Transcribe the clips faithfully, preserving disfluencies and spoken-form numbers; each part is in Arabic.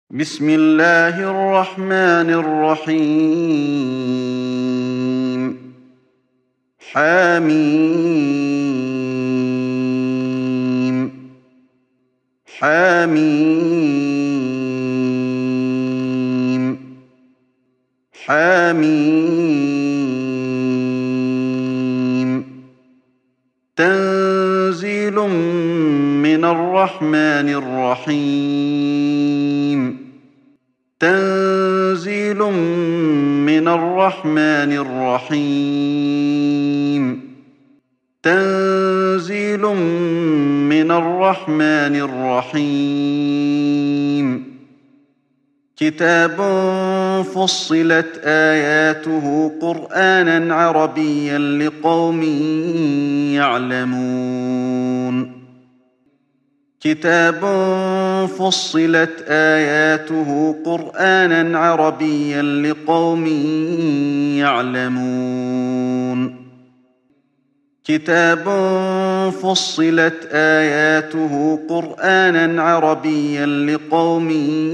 بسم الله الرحمن الرحيم حميم حميم حميم تنزيل من الرحمن الرحيم تنزيل من الرحمن الرحيم تنزيل من الرحمن الرحيم كتاب فصلت آياته قرآنا عربيا لقوم يعلمون كتاب فصلت آياته قرآنا عربيا لقوم يعلمون كتاب فصلت آياته قرآنا عربيا لقوم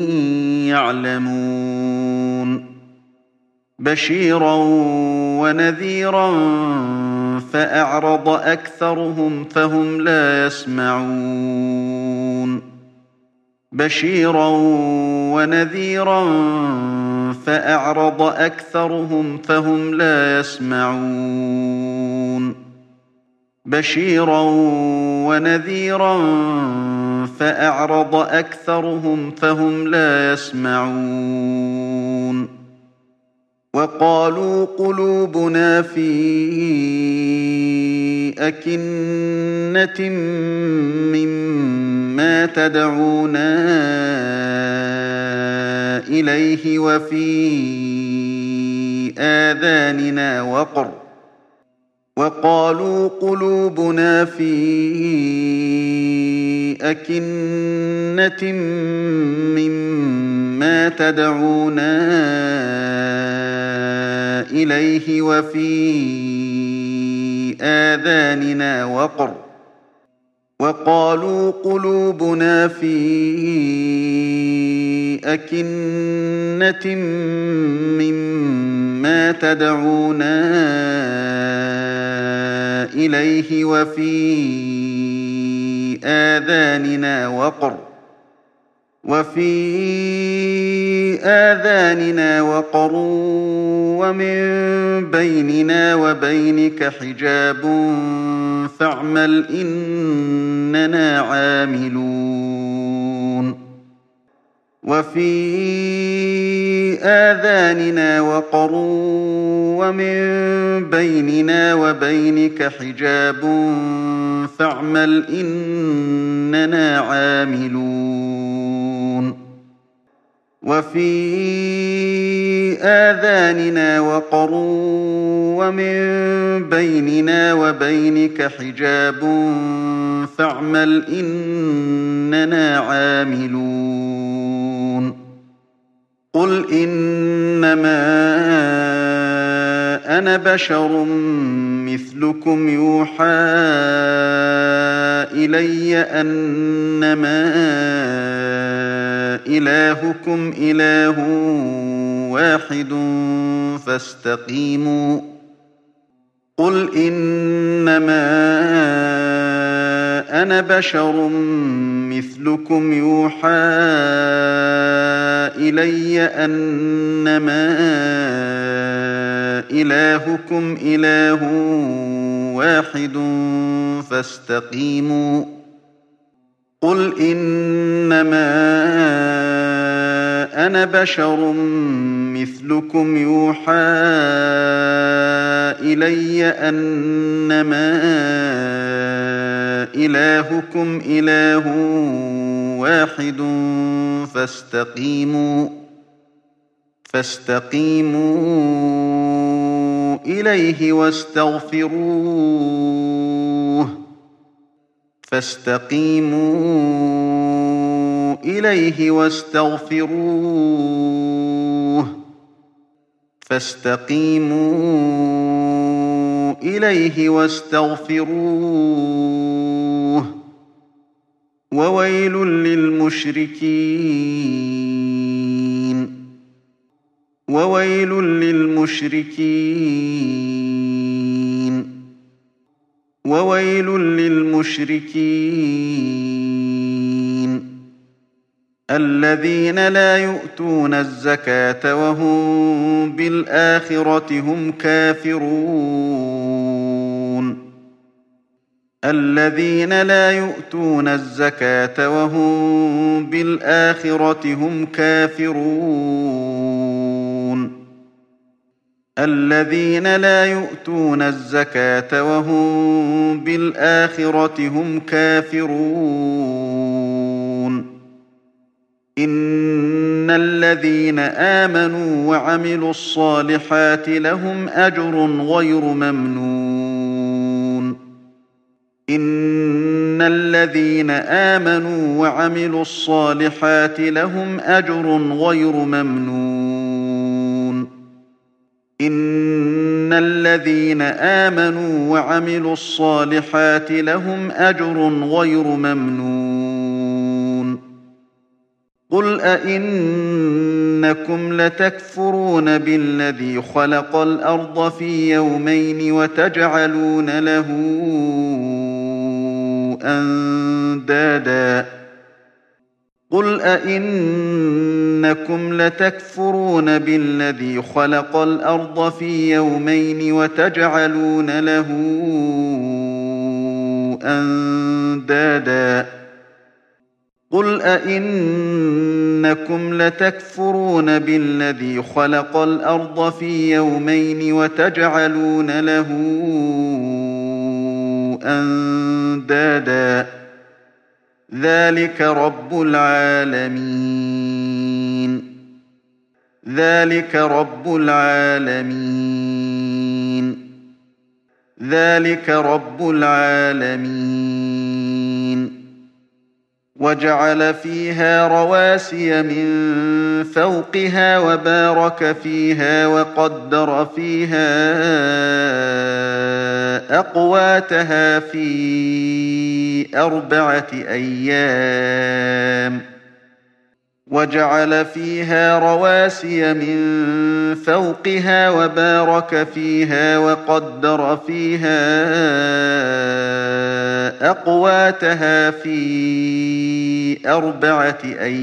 يعلمون بشيرا ونذيرا فأعرض أكثرهم فهم لا يسمعون بشيرا ونذيرا فأعرض أكثرهم فهم لا يسمعون بشيرا ونذيرا فأعرض أكثرهم فهم لا يسمعون وقالوا قلوبنا في أكنة مما تدعونا إليه وفي آذاننا وقر وقالوا قلوبنا في أكنة مما تدعونا إليه وفي آذاننا وقر وقالوا قلوبنا في أكنة مما تدعونا إليه وفي آذاننا وقر وفي آذاننا وقر ومن بيننا وبينك حجاب فاعمل إننا عاملون وفي آذاننا وقر ومن بيننا وبينك حجاب فاعمل إننا عاملون وفي آذاننا وقر ومن بيننا وبينك حجاب فاعمل إننا عاملون قل إنما أنا بشر مثلكم يوحى إلي أنما إلهكم إله واحد فاستقيموا قل إنما أنا بشر مثلكم يوحى إلي أنما إلهكم إله واحد فاستقيموا قل إنما أنا بشر مثلكم يوحى إلي أنما إلهكم إله واحد فاستقيموا فاستقيموا إليه واستغفروه فاستقيموا إليه واستغفروه فاستقيموا إليه واستغفروه وويل للمشركين للمشركين وويل للمشركين الذين لا يؤتون الزكاة وهم بالآخرة هم كافرون الذين لا يؤتون الزكاة وهم بالآخرة هم كافرون الذين لا يؤتون الزكاة وهم بالآخرة هم كافرون إن الذين آمنوا وعملوا الصالحات لهم أجر غير ممنون إن الذين آمنوا وعملوا الصالحات لهم أجر غير ممنون إن الذين آمنوا وعملوا الصالحات لهم أجر غير ممنون قل أئنكم لتكفرون بالذي خلق الأرض في يومين وتجعلون له أندادا قل أئنكم لتكفرون بالذي خلق الأرض في يومين وتجعلون له أندادا قل أئنكم لتكفرون بالذي خلق الأرض في يومين وتجعلون له أندادا ذلك رب العالمين ذلك رب العالمين ذلك رب العالمين وجعل فيها رواسي من فوقها وبارك فيها وقدر فيها أقواتها في أربعة أيام وجعل فيها رواسي من فوقها وبارك فيها وقدر فيها أقواتها في أربعة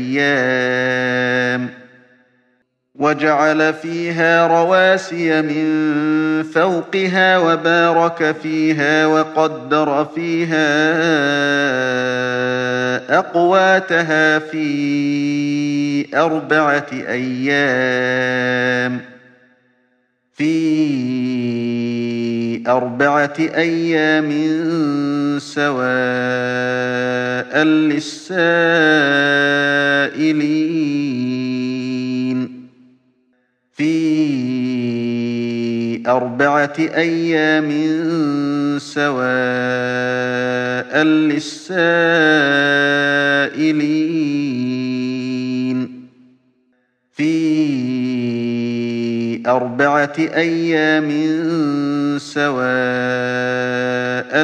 أيام وجعل فيها رواسي من فوقها وبارك فيها وقدر فيها أقواتها في أربعة أيام في أربعة أيام سواء للسائلين في أربعة أيام سواء للسائلين في أربعة أيام سواء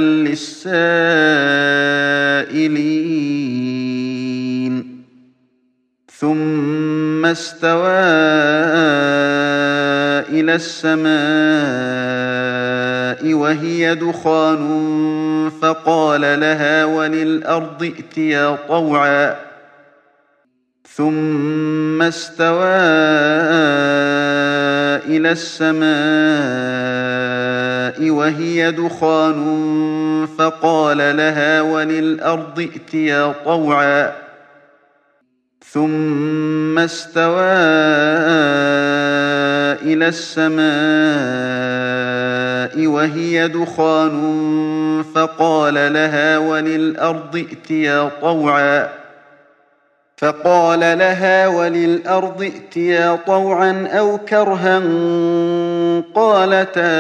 للسائلين ثم استوى إلى السماء وهي دخان فقال لها وللأرض ائتيا طوعا ثم استوى إلى السماء وهي دخان فقال لها وللأرض ائتيا طوعا ثم استوى إلى السماء وهي دخان فقال لها وللأرض ائتيا طوعا فقال لها وللأرض ائتيا طوعا أو كرها قالتا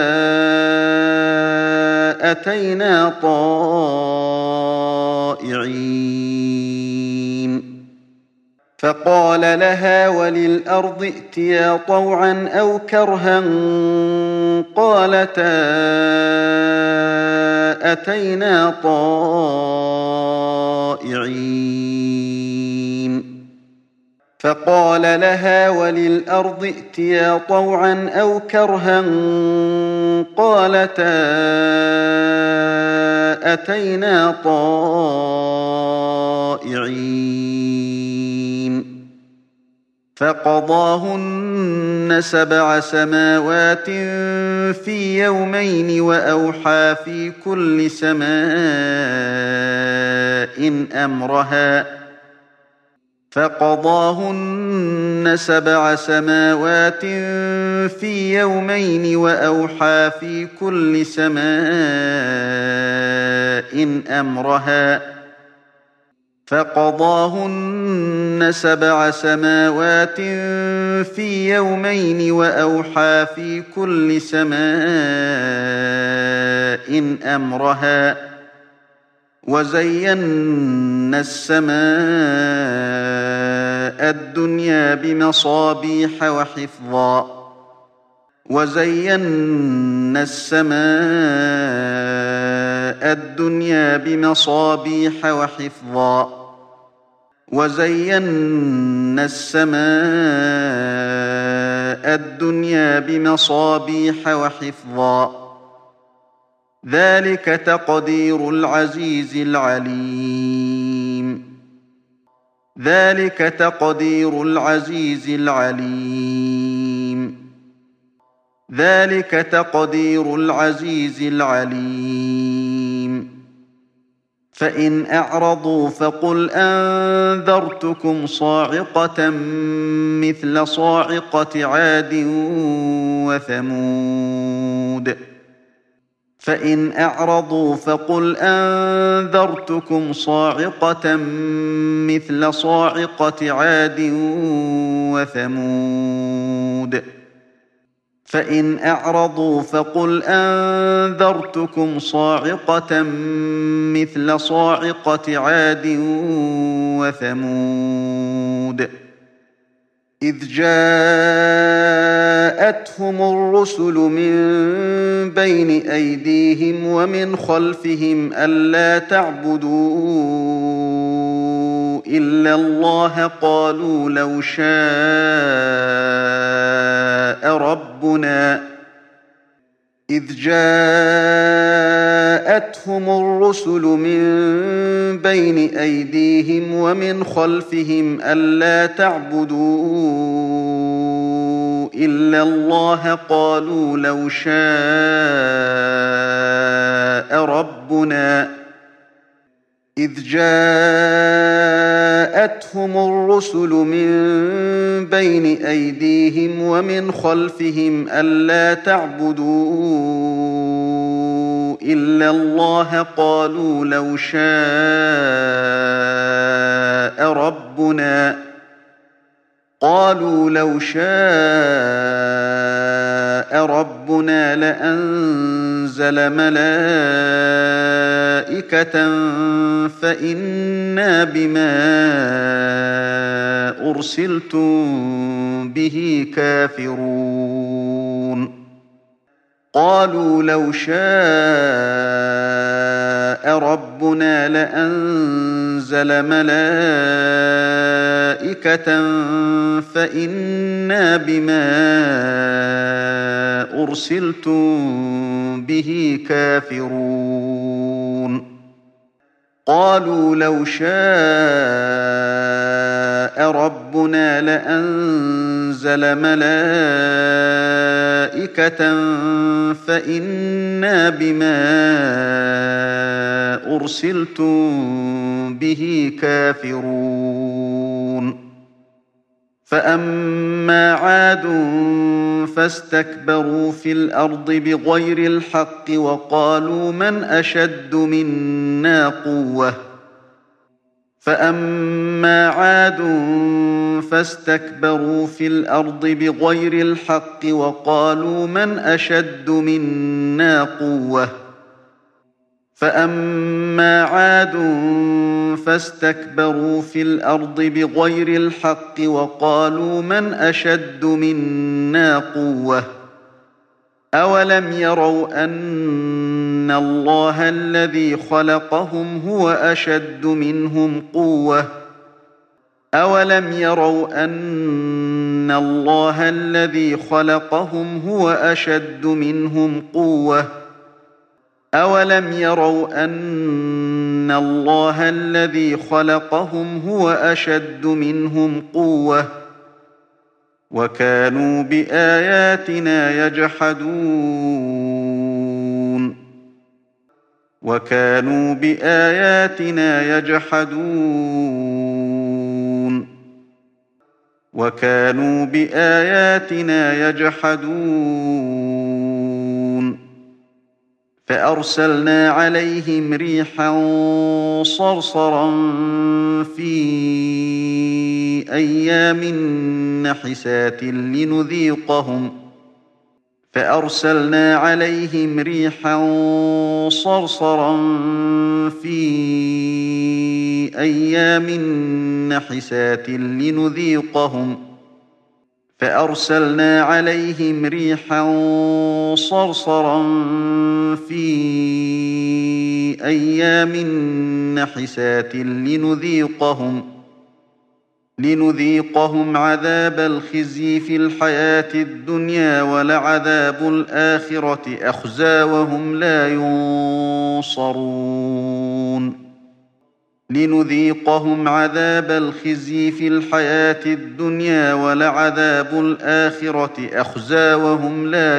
أتينا طائعين فقال لها وللأرض ائتيا طوعا أو كرها قالتا أتينا طائعين فقال لها وللأرض ائتيا طوعا أو كرها قالتا أتينا طائعين فقضاهن سبع سماوات في يومين وأوحى في كل سماء أمرها فقضاهن سبع سماوات في يومين وأوحى في كل سماء أمرها فقضاهن سبع سماوات في يومين وأوحى في كل سماء أمرها وزينا السماء الدنيا بمصابيح وحفظا وزينا السماء الدنيا بمصابيح وحفظا وزينا السماء الدنيا بمصابيح وحفظا ذلك تقدير العزيز العليم ذلك تقدير العزيز العليم ذلك تقدير العزيز العليم فإن أعرضوا فقل أنذرتكم صاعقة مثل صاعقة عاد وثمود فإن أعرضوا فقل أنذرتكم صاعقة مثل صاعقة عاد وثمود فإن أعرضوا فقل أنذرتكم صاعقة مثل صاعقة عاد وثمود إذ جاءتهم الرسل من بين أيديهم ومن خلفهم ألا تعبدوا إلا الله قالوا لو شاء ربنا إذ جاءتهم الرسل من بين أيديهم ومن خلفهم ألا تعبدوا إلا الله قالوا لو شاء ربنا إذ جاءتهم الرسل من بين أيديهم ومن خلفهم ألا تعبدوا إلا الله قالوا لو شاء ربنا قالوا لو شاء ربنا لأنزل ملائكة فإنا بما أرسلتم به كافرون قالوا لو شاء ربنا لأنزل ملائكة فإنا بما أرسلتم به كافرون قالوا لو شاء ربنا لأنزل ملائكة فإنا بما أرسلتم به كافرون فأما عاد فاستكبروا في الأرض بغير الحق وقالوا من أشد منا قوة فأما عاد فاستكبروا في الأرض بغير الحق وقالوا من أشد منا قوة فأما عاد فاستكبروا في الأرض بغير الحق وقالوا من أشد منا قوة أولم يروا أن الله الذي خلقهم هو أشد منهم قوة أولم يروا أن الله الذي خلقهم هو أشد منهم قوة أولم يروا أن الله الذي خلقهم هو أشد منهم قوة وكانوا بآياتنا يجحدون وكانوا بآياتنا يجحدون وكانوا بآياتنا يجحدون فأرسلنا عليهم ريحا صرصرا في أيام نحسات لنذيقهم فأرسلنا عليهم ريحا صرصرا في أيام نحسات لنذيقهم فأرسلنا عليهم ريحا صرصرا في أيام نحسات لنذيقهم لنذيقهم عذاب الخزي في الحياة الدنيا ولعذاب الآخرة أخزى وهم لا ينصرون لنذيقهم عذاب الخزي في الحياة الدنيا ولعذاب الآخرة أخزى وهم لا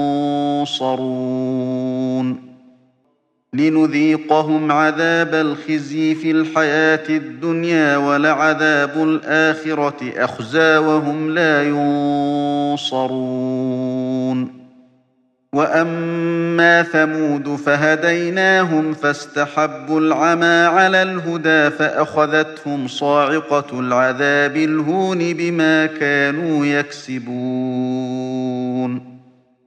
ينصرون لنذيقهم عذاب الخزي في الحياة الدنيا ولعذاب الآخرة أخزى وهم لا ينصرون وأما ثمود فهديناهم فاستحبوا العمى على الهدى فأخذتهم صاعقة العذاب الهون بما كانوا يكسبون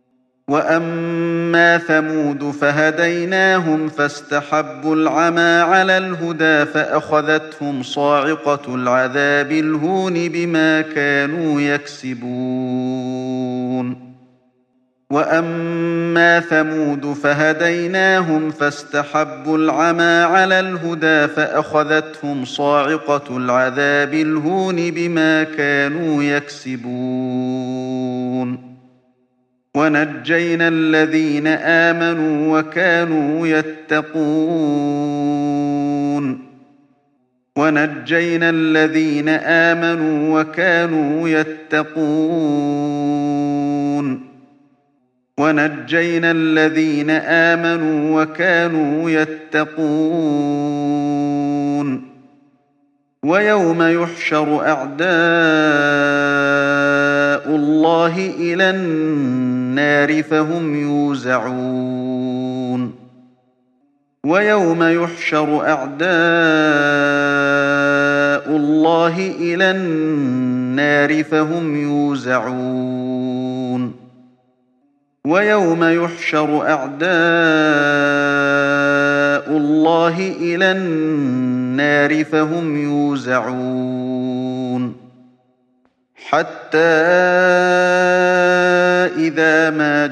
وأما ثمود فهديناهم فاستحبوا العمى على الهدى فأخذتهم صاعقة العذاب الهون بما كانوا يكسبون وأما ثمود فهديناهم فاستحبوا العمى على الهدى فأخذتهم صاعقة العذاب الهون بما كانوا يكسبون ونجينا الذين آمنوا وكانوا يتقون ونجينا الذين آمنوا وكانوا يتقون ونجينا الذين آمنوا وكانوا يتقون ويوم يحشر أعداء الله إلى النار فهم يوزعون ويوم يحشر أعداء الله إلى النار فهم يوزعون ويوم يحشر أعداء الله إلى النار فهم يوزعون حتى إذا ما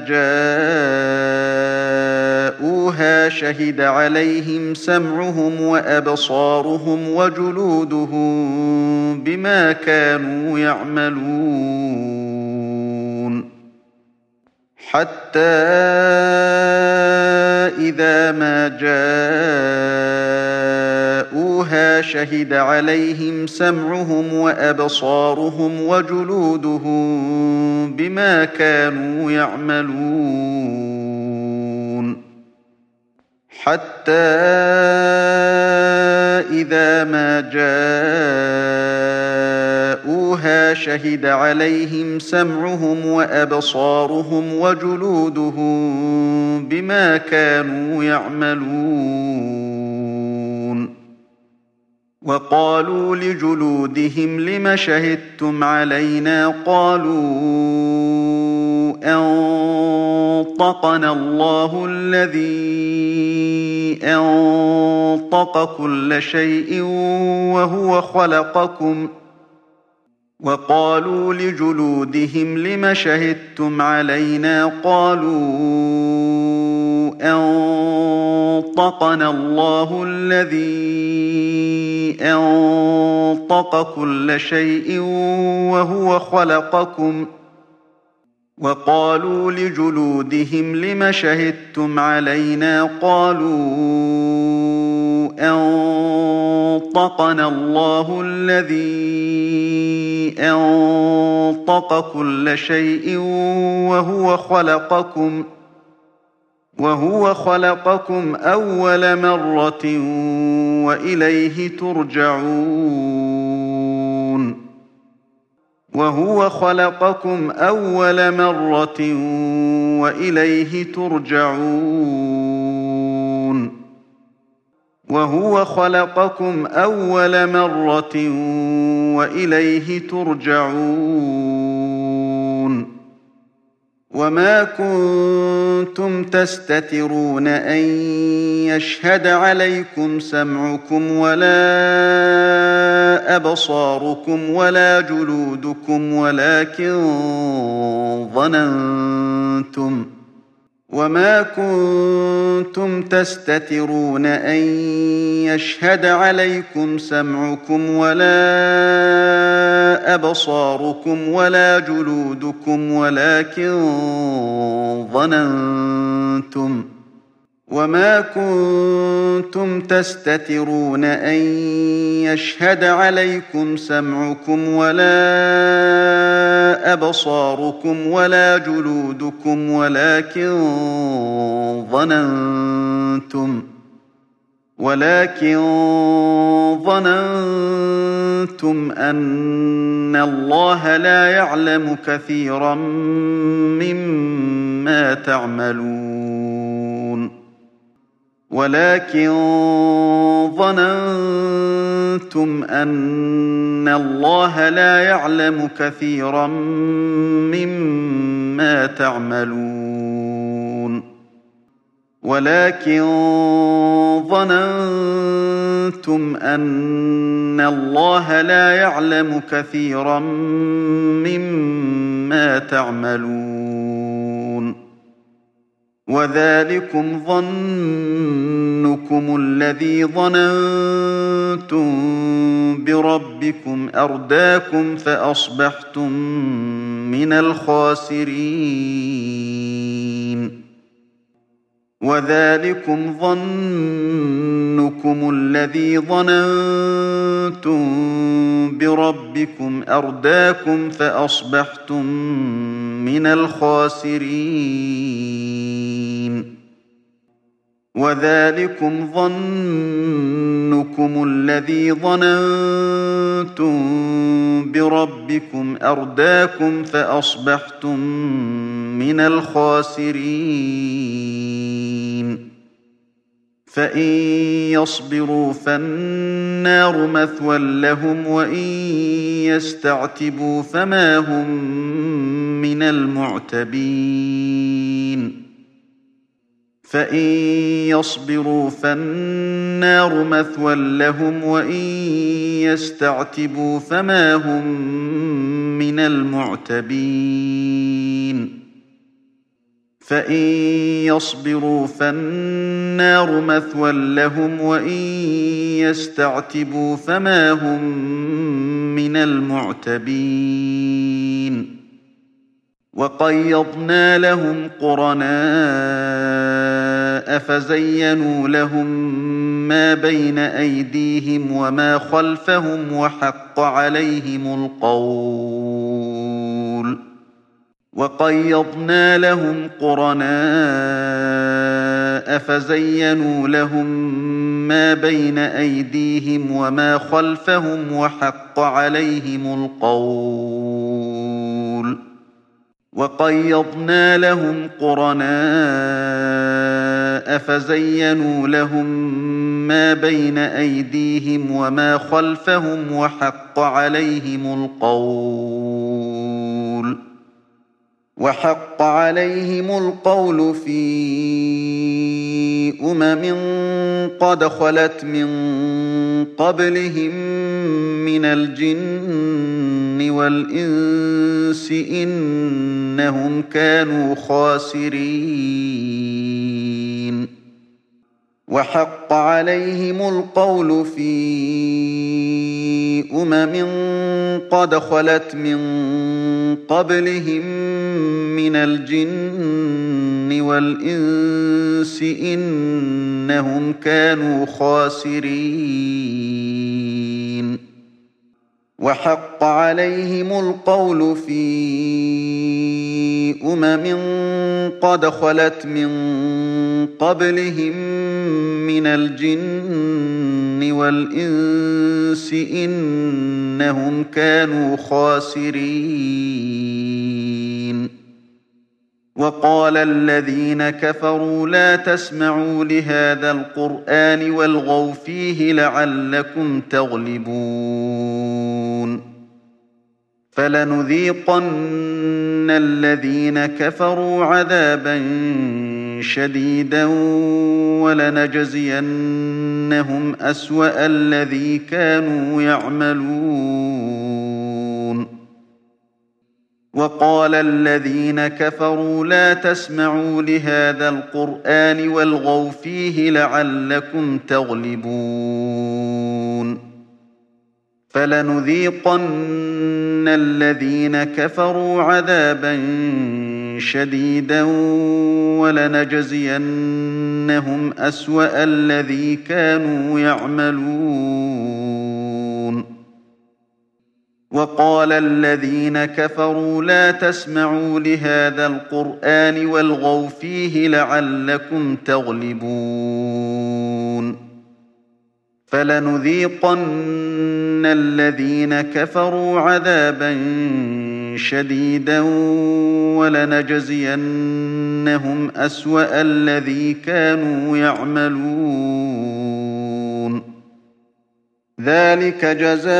جاءوها شهد عليهم سمعهم وأبصارهم وجلودهم بما كانوا يعملون حتى إذا ما جاءوها شهد عليهم سمعهم وأبصارهم وجلودهم بما كانوا يعملون حتى إذا ما جاءوها شهد عليهم سمعهم وأبصارهم وجلودهم بما كانوا يعملون وقالوا لجلودهم لم شهدتم علينا قالوا أنطقنا الله الذي أنطق كل شيء وهو خلقكم وقالوا لجلودهم لم شهدتم علينا قالوا أنطقنا الله الذي أنطق كل شيء وهو خلقكم وقالوا لجلودهم لم شهدتم علينا قالوا أنطقنا الله الذي أنطق كل شيء وهو خلقكم وهو خلقكم أول مرة وإليه ترجعون وهو خلقكم أول مرة وإليه ترجعون وهو خلقكم أول مرة وإليه ترجعون وما كنتم تستترون أن يشهد عليكم سمعكم ولا أبصاركم ولا جلودكم ولكن ظننتم وما كنتم تستترون أن يشهد عليكم سمعكم ولا أبصاركم ولا جلودكم ولكن ظننتم وما كنتم تستترون أن يشهد عليكم سمعكم ولا أبصاركم ولا جلودكم ولكن ظننتم ولكن ظننتم أن الله لا يعلم كثيرا مما تعملون ولكن ظننتم أن الله لا يعلم كثيرا مما تعملون ولكن ظننتم أن الله لا يعلم كثيرا مما تعملون وذلكم ظنكم الذي ظننتم بربكم أرداكم فأصبحتم من الخاسرين وذلكم ظنكم الذي ظننتم بربكم أرداكم فأصبحتم من الخاسرين وذلكم ظنكم الذي ظننتم بربكم أرداكم فأصبحتم من الخاسرين فإن يصبروا فالنار مثوى لهم وإن يستعتبوا فما هم من المعتبين فإن يصبروا فالنار مثوى لهم وإن يستعتبوا فما هم من المعتبين فإن يصبروا فالنار مثوى لهم وإن يستعتبوا فما هم من المعتبين وقيضنا لهم قرناء فزينوا لهم ما بين أيديهم وما خلفهم وحق عليهم القول وقيضنا لهم قرناء فزينوا لهم ما بين أيديهم وما خلفهم وحق عليهم القول وقيضنا لهم قرناء فزينوا لهم ما بين أيديهم وما خلفهم وحق عليهم القول وحق عليهم القول في أمم قد خلت من قبلهم من الجن والإنس إنهم كانوا خاسرين وحق عليهم القول في أمم قد خلت من قبلهم من الجن والإنس إنهم كانوا خاسرين وحق عليهم القول في أمم قد خلت من قبلهم من الجن والإنس إنهم كانوا خاسرين وقال الذين كفروا لا تسمعوا لهذا القرآن والغوا فيه لعلكم تغلبون فلنذيقن الذين كفروا عذابا شديدا ولنجزينهم أسوأ الذي كانوا يعملون وقال الذين كفروا لا تسمعوا لهذا القرآن والغوا فيه لعلكم تغلبون فلنذيقن الذين كفروا عذابا شديدا ولنجزينهم أسوأ الذي كانوا يعملون وقال الذين كفروا لا تسمعوا لهذا القرآن والغوا فيه لعلكم تغلبون فلنذيقن الذين كفروا عذابا شديدا ولنجزينهم أسوأ الذي كانوا يعملون ذلك جزاء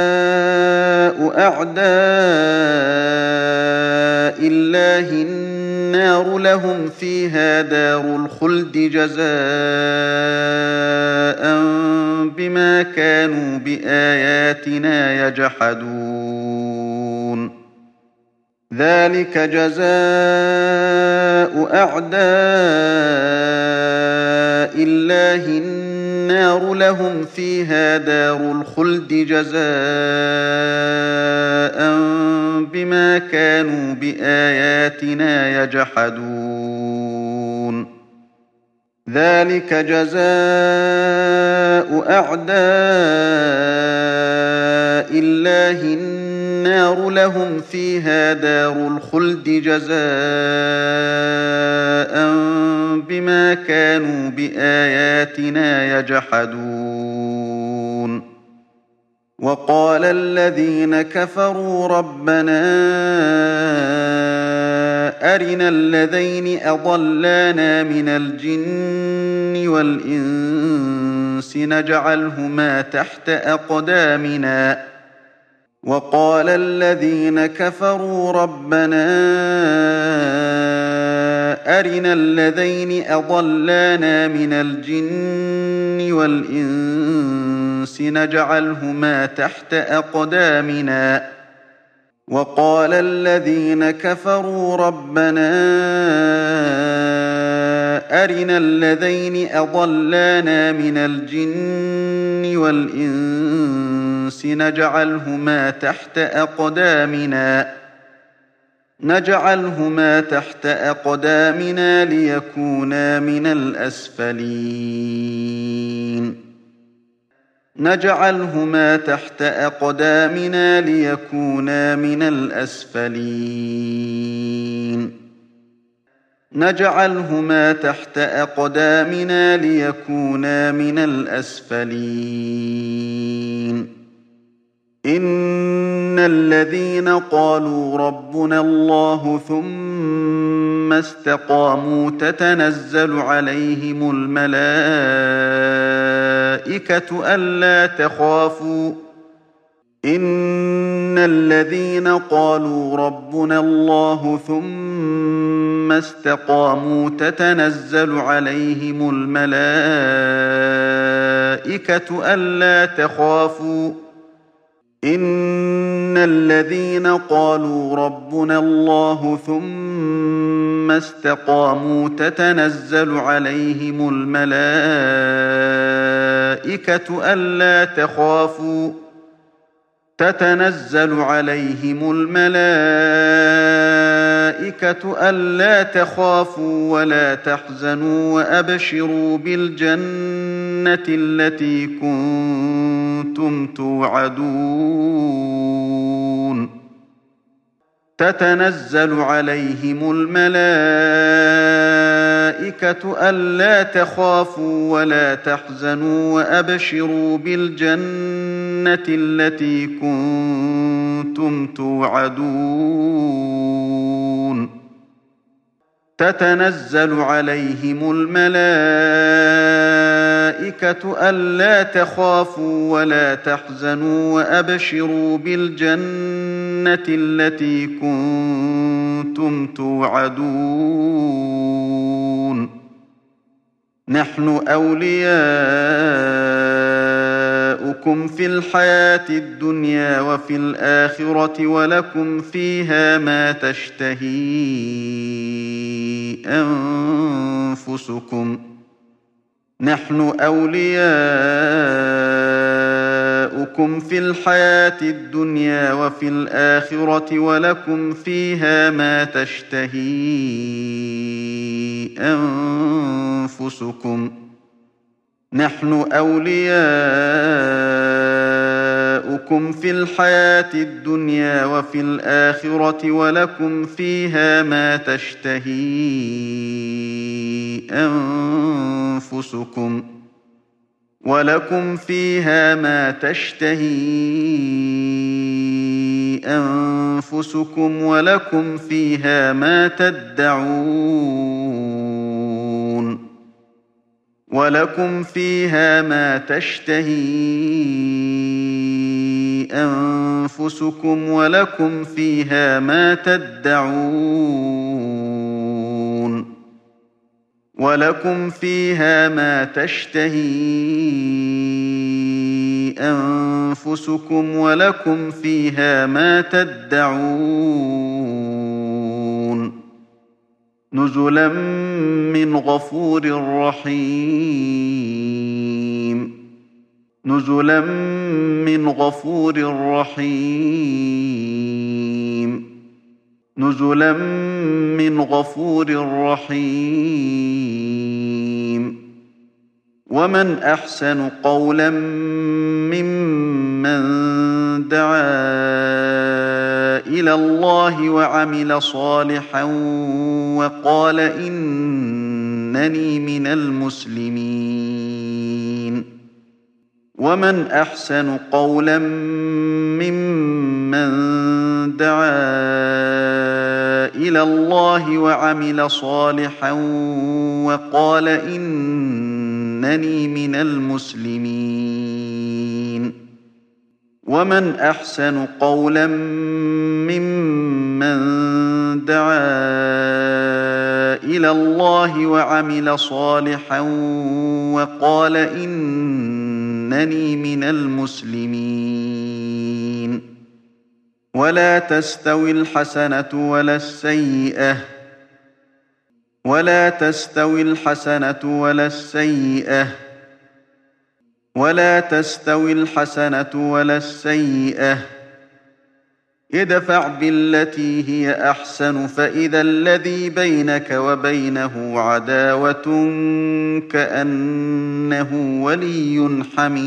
أعداء الله النار لهم فيها دار الخلد جزاء بما كانوا بآياتنا يجحدون ذلك جزاء أعداء الله النار لهم فيها دار الخلد جزاء بما كانوا بآياتنا يجحدون ذلك جزاء أعداء الله النار لهم فيها دار الخلد جزاء بما كانوا بآياتنا يجحدون وقال الذين كفروا ربنا أرنا الذين أضلانا من الجن والإنس نجعلهما تحت أقدامنا وقال الذين كفروا ربنا أرنا الذين أضلانا من الجن والإنس نجعلهما تحت أقدامنا وقال الذين كفروا ربنا أرنا الذين أضلانا من الجن والإنس نجعلهما تحت أقدامنا نجعلهما تحت أقدامنا ليكونا من الأسفلين نجعلهما تحت أقدامنا ليكونا من الأسفلين نجعلهما تحت أقدامنا ليكونا من الأسفلين إن الذين قالوا ربنا الله ثم استقاموا تتنزل عليهم الملائكة ألا تخافوا إن الذين قالوا ربنا الله ثم استقاموا تتنزل عليهم الملائكة ألا تخافوا إن الذين قالوا ربنا الله ثم استقاموا تتنزل عليهم الملائكة ألا تخافوا تتنزل عليهم الملائكة ألا تخافوا ولا تحزنوا وأبشروا بالجنة التي كنتم توعدون تتنزل عليهم الملائكة ألا تخافوا ولا تحزنوا وأبشروا بالجنة التي كنتم توعدون تتنزل عليهم الملائكة ألا تخافوا ولا تحزنوا وأبشروا بالجنة التي كنتم توعدون نحن أولياؤكم في الحياة الدنيا وفي الآخرة ولكم فيها ما تشتهي أنفسكم نحن أولياؤكم في الحياة الدنيا وفي الآخرة ولكم فيها ما تشتهي أنفسكم نحن أولياؤكم في الحياة الدنيا وفي الآخرة ولكم فيها ما تشتهي أنفسكم ولكم فيها ما تشتهي أنفسكم ولكم فيها ما تدعون ولكم فيها ما تشتهي أنفسكم ولكم فيها ما تدعون ولكم فيها ما تشتهي أنفسكم ولكم فيها ما تدعون نزلا من غفور رحيم نزلا من غفور رحيم نزلا من غفور رحيم ومن أحسن قولا ممن دعا إلى الله وعمل صالحا وقال إنني من المسلمين ومن أحسن قولا ممن دعا إلى الله وعمل صالحا وقال إنني من المسلمين ومن أحسن قولا ممن دعا إلى الله وعمل صالحا وقال إنني من المسلمين ولا تستوي الحسنة ولا السيئة ولا تستوي الحسنة ولا السيئة ولا تستوي الحسنة ولا السيئة ادفع بالتي هي أحسن فإذا الذي بينك وبينه عداوة كأنه ولي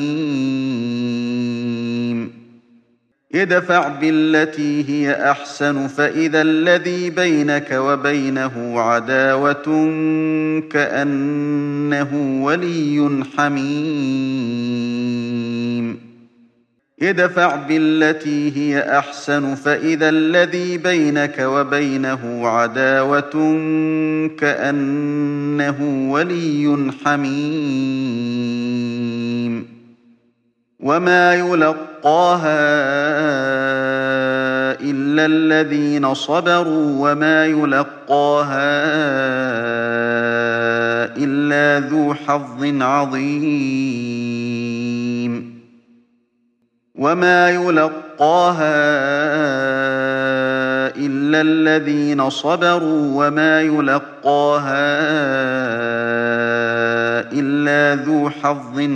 حميم ادفع بالتي هي أحسن فإذا الذي بينك وبينه عداوة كأنه ولي حميم ادفع بالتي هي أحسن فإذا الذي بينك وبينه عداوة كأنه ولي حميم وما يلقاها إلا الذين صبروا وما يلقاها إلا ذو حظ عظيم وما يلقاها إلا الذين صبروا وما يلقاها إلا ذو حظ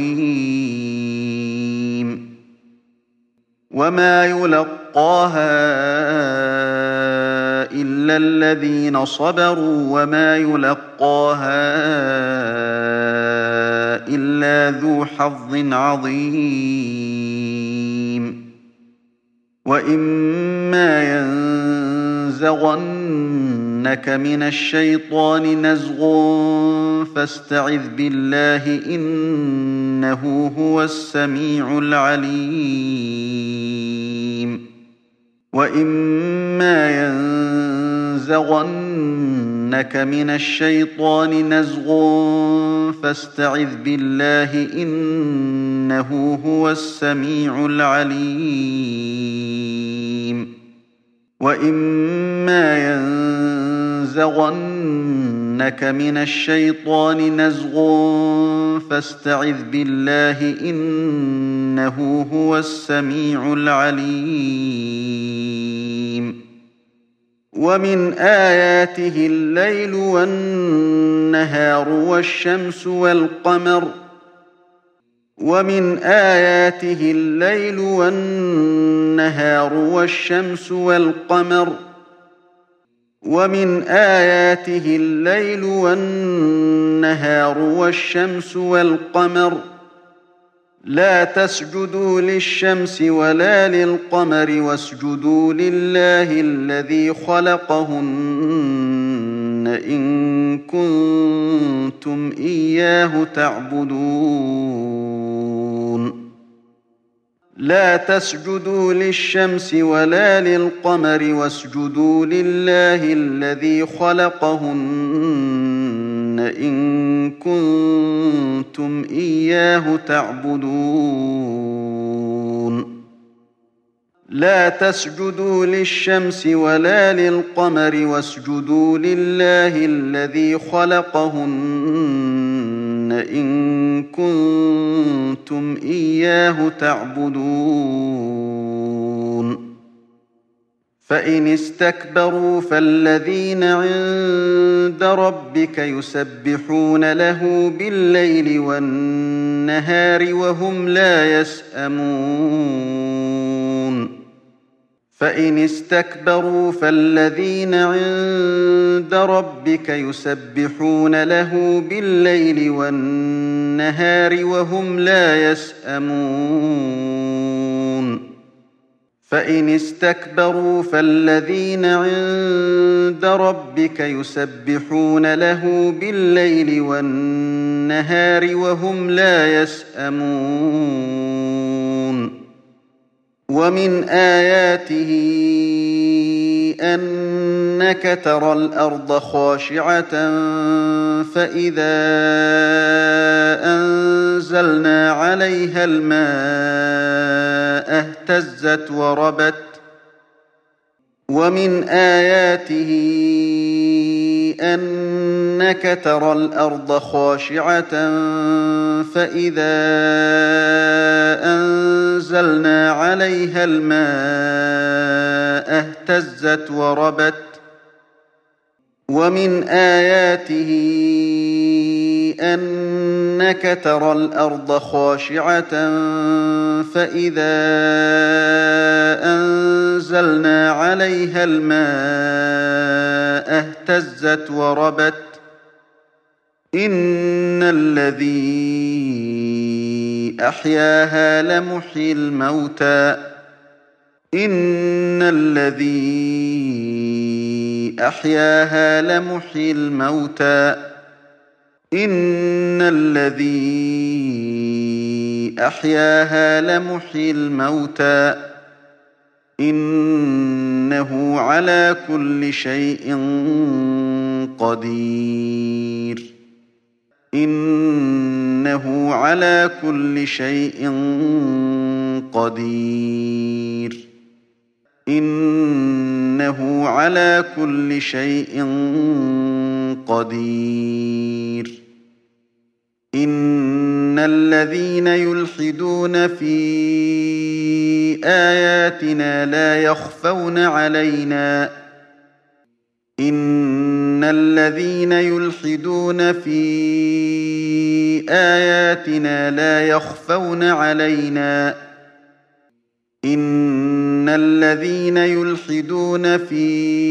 عظيم وما يلقاها إلا الذين صبروا وما يلقاها إلا ذو حظ عظيم وإما ينزغنك من الشيطان نزغ فاستعذ بالله إنه هو السميع العليم وإما ينزغنك من الشيطان نزغ فاستعذ بالله إنه هو السميع العليم وإما ينزغنك من الشيطان نزغ فاستعذ بالله إنه هو السميع العليم ومن آياته الليل والنهار والشمس والقمر ومن آياته الليل والنهار والشمس والقمر ومن آياته الليل والنهار والشمس والقمر لا تسجدوا للشمس ولا للقمر واسجدوا لله الذي خلقهن إن كنتم إياه تعبدون لا تسجدوا للشمس ولا للقمر واسجدوا لله الذي خلقهن إن كنتم إياه تعبدون لا تسجدوا للشمس ولا للقمر واسجدوا لله الذي خلقهن إن كنتم إياه تعبدون فإن استكبروا فالذين عند ربك يسبحون له بالليل والنهار وهم لا يسأمون فإن استكبروا فالذين عند ربك يسبحون له بالليل والنهار وهم لا يسأمون فإن استكبروا فالذين عند ربك يسبحون له بالليل والنهار وهم لا يسأمون ومن آياته أنك ترى الأرض خاشعة فإذا أنزلنا عليها الماء اهتزت وربت ومن آياته أنك ترى الأرض خاشعة فإذا أنزلنا عليها الماء اهتزت وربت ومن آياته أنك ترى الأرض خاشعة فإذا أنزلنا عليها الماء اهتزت وربت إن الذي أحياها لمحيي الموتى إن الذي أحياها لمحيي الموتى إن الذي أحياها لمحيي الموتى إنه على كل شيء قدير إنه على كل شيء قدير إنه على كل شيء قدير إن الذين يلحدون في آياتنا لا يخفون علينا إن الذين يلحدون في آياتنا لا يخفون علينا إن الذين يلحدون في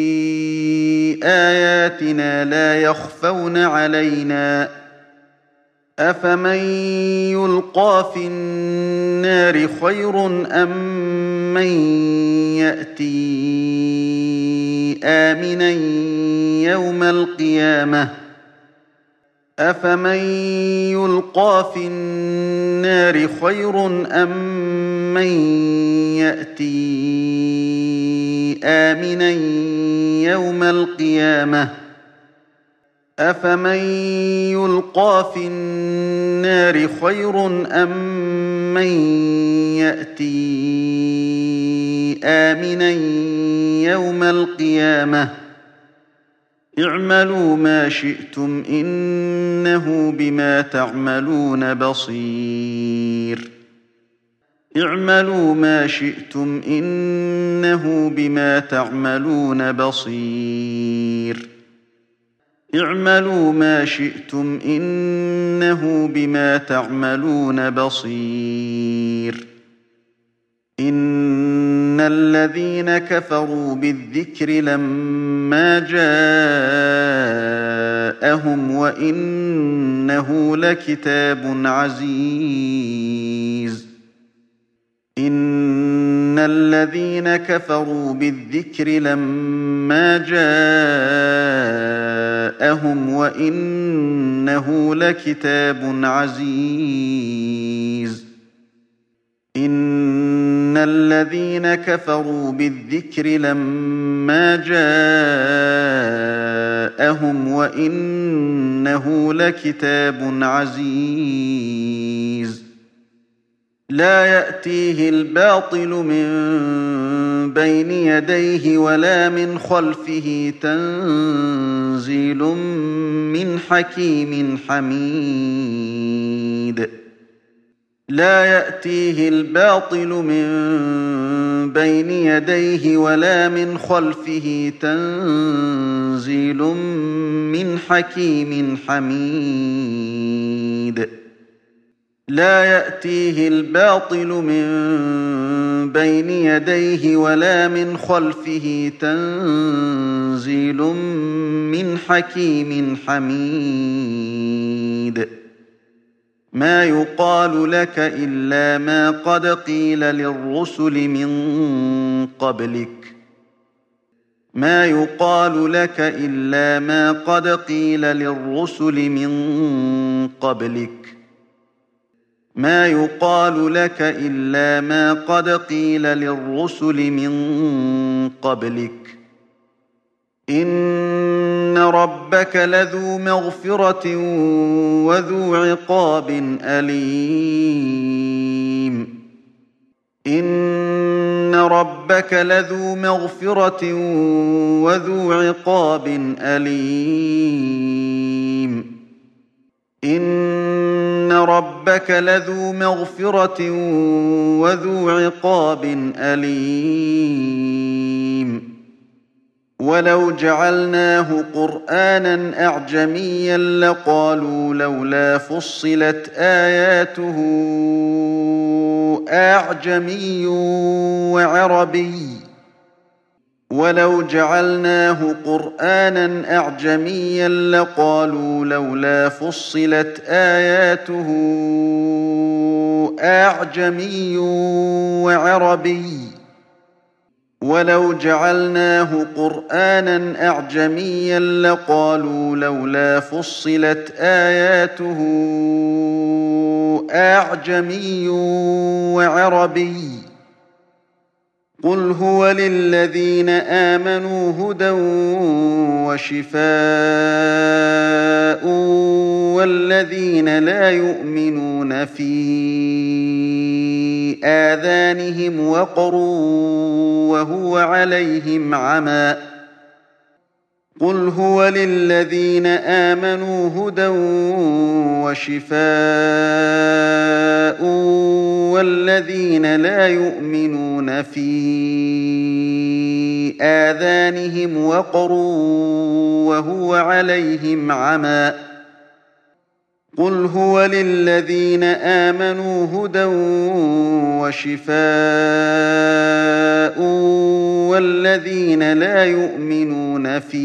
آياتنا لا يخفون علينا أفمن يلقى في النار خير أم من يأتي آمنا يوم القيامة أفمن يلقى في النار خير أم من يأتي آمنا يوم القيامة أفمن يلقى في النار خير أم من يأتي آمنا يوم القيامة اعملوا ما شئتم إنه بما تعملون بصير اعملوا ما شئتم إنه بما تعملون بصير اعملوا ما شئتم إنه بما تعملون بصير إن الذين كفروا بالذكر لما جاءهم وإنه لكتاب عزيز إن الذين كفروا بالذكر لما جاءهم وإنه لكتاب عزيز إن الذين كفروا بالذكر لما جاءهم وإنه لكتاب عزيز لا يأتيه الباطل من بين يديه ولا من خلفه تنزيل من حكيم حميد لا يأتيه الباطل من بين يديه ولا من خلفه تنزيل من حكيم حميد لا يأتيه الباطل من بين يديه ولا من خلفه تنزيل من حكيم حميد ما يقال لك إلا ما قد قيل للرسل من قبلك ما يقال لك إلا ما قد قيل للرسل من قبلك ما يقال لك إلا ما قد قيل للرسل من قبلك إن ربك لذو مغفرة وذو عقاب أليم إن ربك لذو مغفرة وذو عقاب أليم إن ربك لذو مغفرة وذو عقاب أليم ولو جعلناه قرآنا أعجميا لقالوا لولا فصلت آياته أعجمي وعربي ولو جعلناه قرآنا أعجميا لقالوا لولا فصلت آياته أعجمي وعربي ولو جعلناه قرآنا أعجميا لقالوا لولا فصلت آياته أعجمي وعربي قل هو للذين آمنوا هدى وشفاء والذين لا يؤمنون في آذانهم وقر وهو عليهم عمى قل هو للذين آمنوا هدى وشفاء والذين لا يؤمنون في آذانهم وقر وهو عليهم عمى قل هو للذين آمنوا هدى وشفاء والذين لا يؤمنون في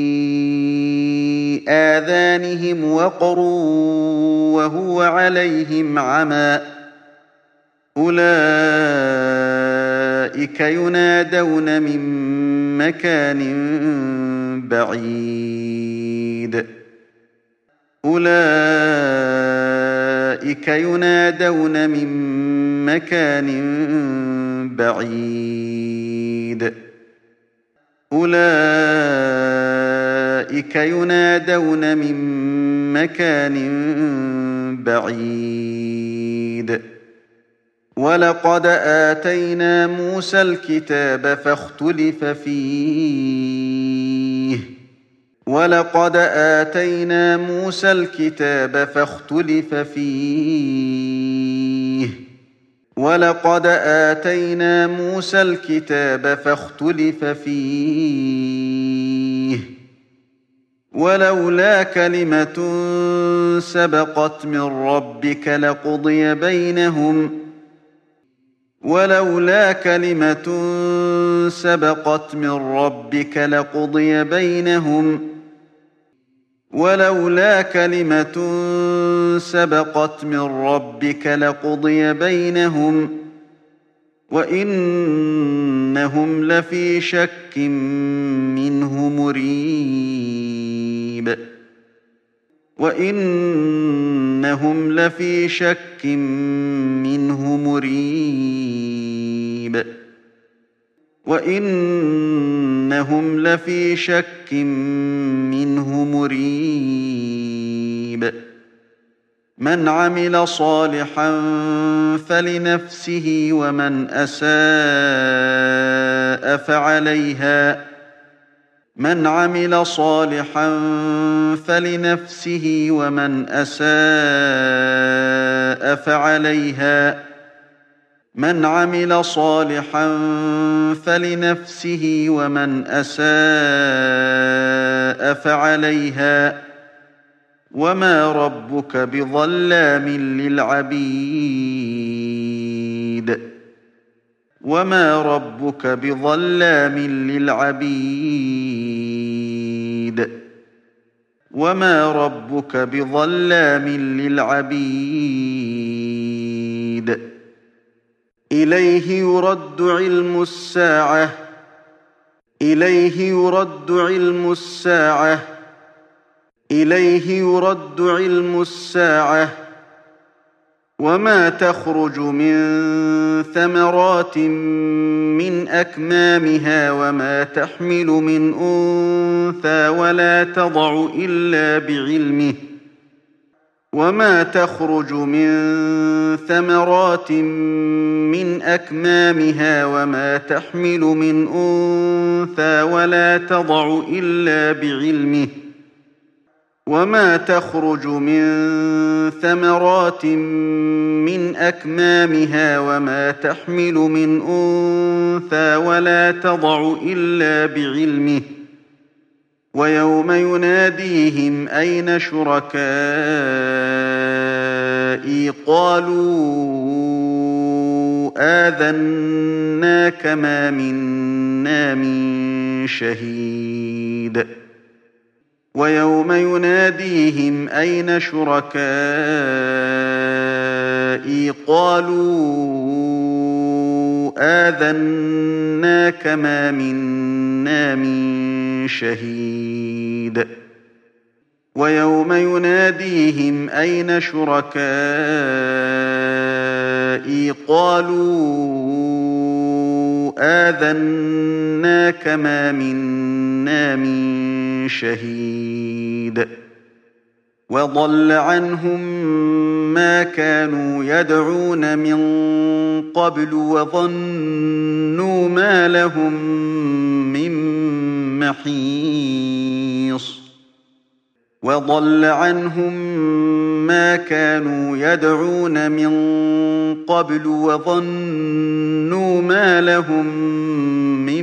آذانهم وقر وهو عليهم عمى أولئك ينادون من مكان بعيد أولئك ينادون من مكان بعيد أولئك ينادون من مكان بعيد ولقد آتينا موسى الكتاب فاختلف فيه ولقد آتينا موسى الكتاب فاختلف فيه ولقد آتينا موسى الكتاب فاختلف فيه ولولا كلمة سبقت من ربك لقضي بينهم ولولا كلمة سبقت من ربك لقضي بينهم ولولا كلمة سبقت من ربك لقضي بينهم وإنهم لفي شك منه مريب وإنهم لفي شك منه مريب وإنهم لفي شك منه مريب من عمل صالحا فلنفسه ومن أساء فعليها من عمل صالحا فلنفسه ومن أساء فعليها من عمل صالحا فلنفسه ومن أساء فعليها وما ربك بظلام للعبيد وما ربك بظلام للعبيد وما ربك بظلام للعبيد إليه يرد علم الساعة إليه يرد علم الساعة إليه يرد علم الساعة وما تخرج من ثمرات من أكمامها وما تحمل من أنثى ولا تضع إلا بعلمه وما تخرج من ثمرات من أكمامها وما تحمل من أنثى ولا تضع إلا بعلمه وما تخرج من ثمرات من أكمامها وما تحمل من أنثى ولا تضع إلا بعلمه ويوم يناديهم أين شركائي قالوا آذناك ما منا من شهيد ويوم يناديهم أين شركائي قالوا آذناك ما منا من شهيد ويوم يناديهم أين شركائي قالوا آذناك ما منا من شهيد وضل عنهم ما كانوا يدعون من قبل وظنوا ما لهم من محيص وضل عنهم ما كانوا يدعون من قبل وظنوا ما لهم من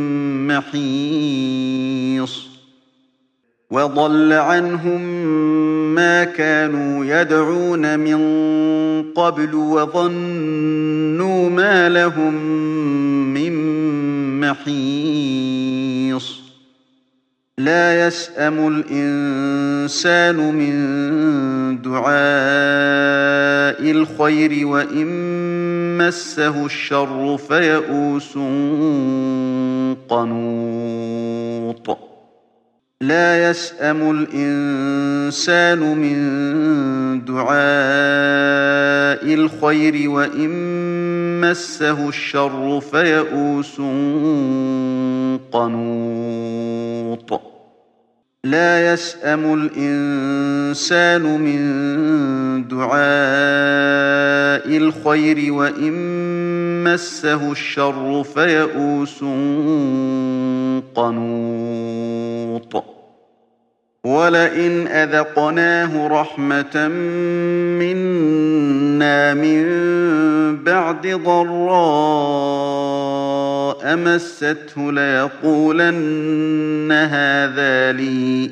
محيص وضل عنهم ما كانوا يدعون من قبل وظنوا ما لهم من محيص لا يسأم الإنسان من دعاء الخير وإن مسه الشر فيئوس قنوط لا يسأم الإنسان من دعاء الخير وإن مسه الشر فيئوس قنوط لا يسأم الإنسان من دعاء الخير وإن مسه الشر فيئوس قنوط ولئن أذقناه رحمة منا من بعد ضراء مسته ليقولن هذا لي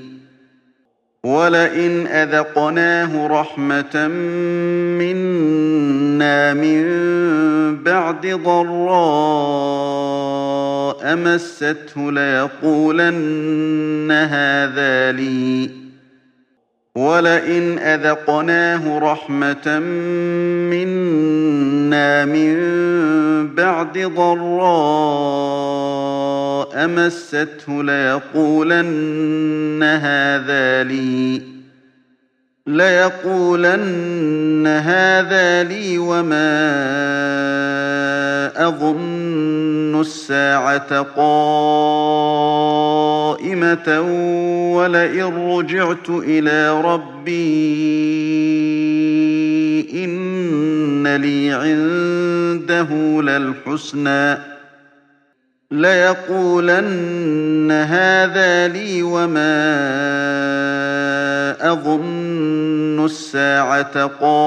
ولئن أذقناه رحمة منا من بعد ضراء مسته ليقولن هذا لي ولئن أذقناه رحمة منا من بعد ضراء مسته ليقولن هذا لي ليقولن هذا لي وما أظن الساعة قائمة ولئن رجعت إلى ربي إن لي عنده للحسنى ليقولن هذا لي وما أظن الساعة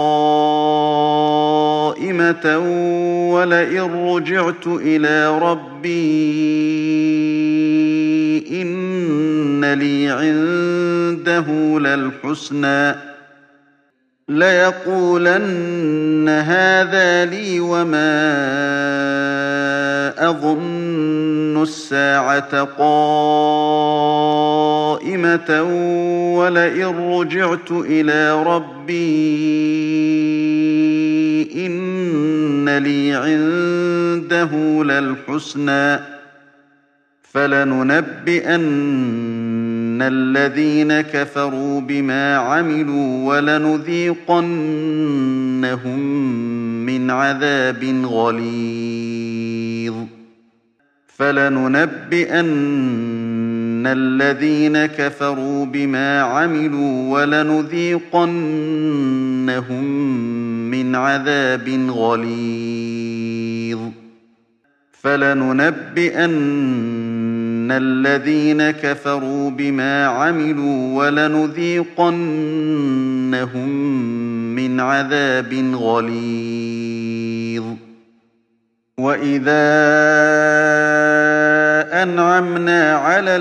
قائمة ولئن رجعت إلى ربي إن لي عنده للحسنى ليقولن هذا لي وما أظن الساعة قائمة ولئن رجعت إلى ربي إن لي عنده للحسنى فلننبئن الذين كفروا بما عملوا ولنذيقنهم من عذاب غليظ فلننبئن الذين كفروا بما عملوا ولنذيقنهم من عذاب غليظ فلننبئن الذين كفروا بما عملوا ولنذيقنهم من عذاب غليظ وإذا أنعمنا على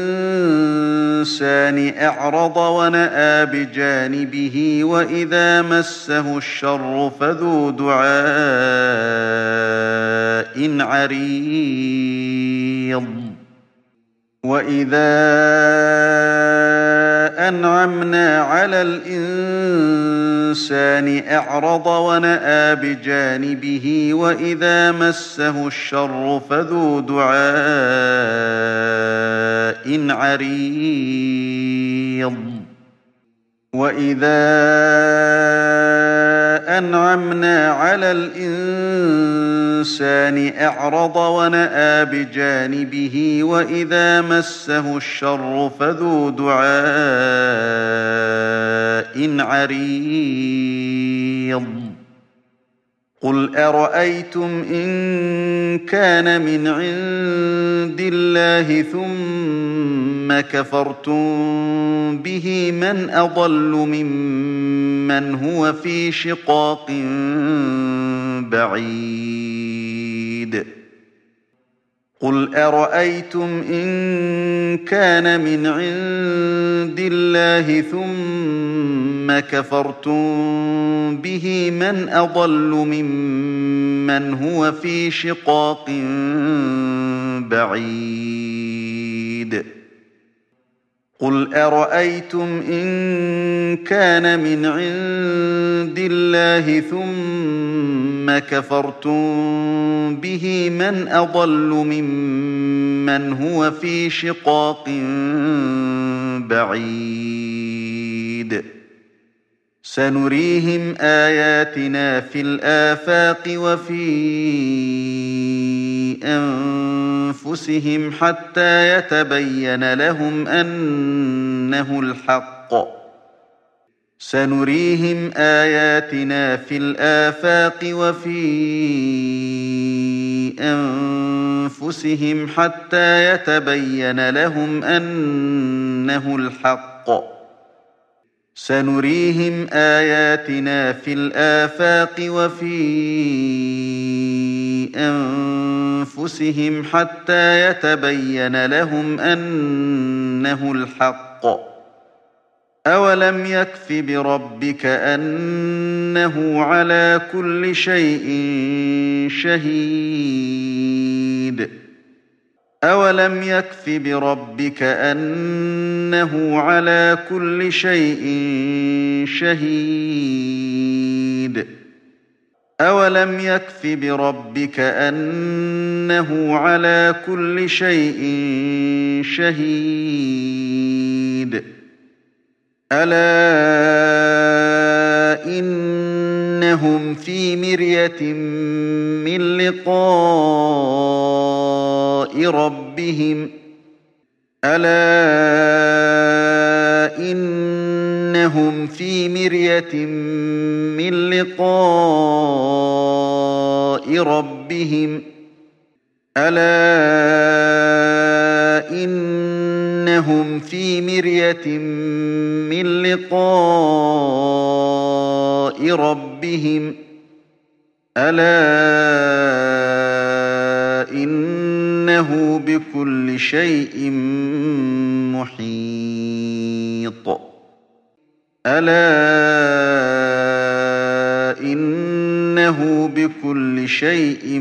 الإنسان أعرض ونأى بجانبه وإذا مسه الشر فذو دعاء عريض وإذا أنعمنا على الإنسان أعرض ونأى بجانبه وإذا مسه الشر فذو دعاء عريض وإذا أنعمنا على الإنسان الإنسان أعرض ونأى بجانبه وإذا مسه الشر فذو دعاء عريض قل أرأيتم إن كان من عند الله ثم كفرتم به من أضل ممن هو في شقاق بعيد قل أرأيتم إن كان من عند الله ثم كفرتم به من أضل ممن هو في شقاق بعيد قل أرأيتم إن كان من عند الله ثم كفرتم به من أضل ممن هو في شقاق بعيد سنريهم آياتنا في الآفاق وفي أنفسهم حتى يتبين لهم أنه الحق سنريهم آياتنا في الآفاق وفي أنفسهم حتى يتبين لهم أنه الحق سنريهم آياتنا في الآفاق وفي أنفسهم حتى يتبين لهم أنه الحق أولم يكف بربك أنه على كل شيء شهيد أولم يكف بربك أنه على كل شيء شهيد أولم يكف بربك أنه على كل شيء شهيد ألا إنهم في مرية من لقاء ربهم ألا إنهم في مرية من لقاء ربهم ألا إنهم في مرية من لقاء ربهم ألا إنه بكل شيء محيط ألا إنه بكل شيء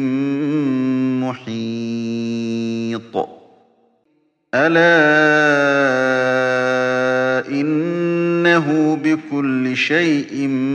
محيط ألا إنه بكل شيء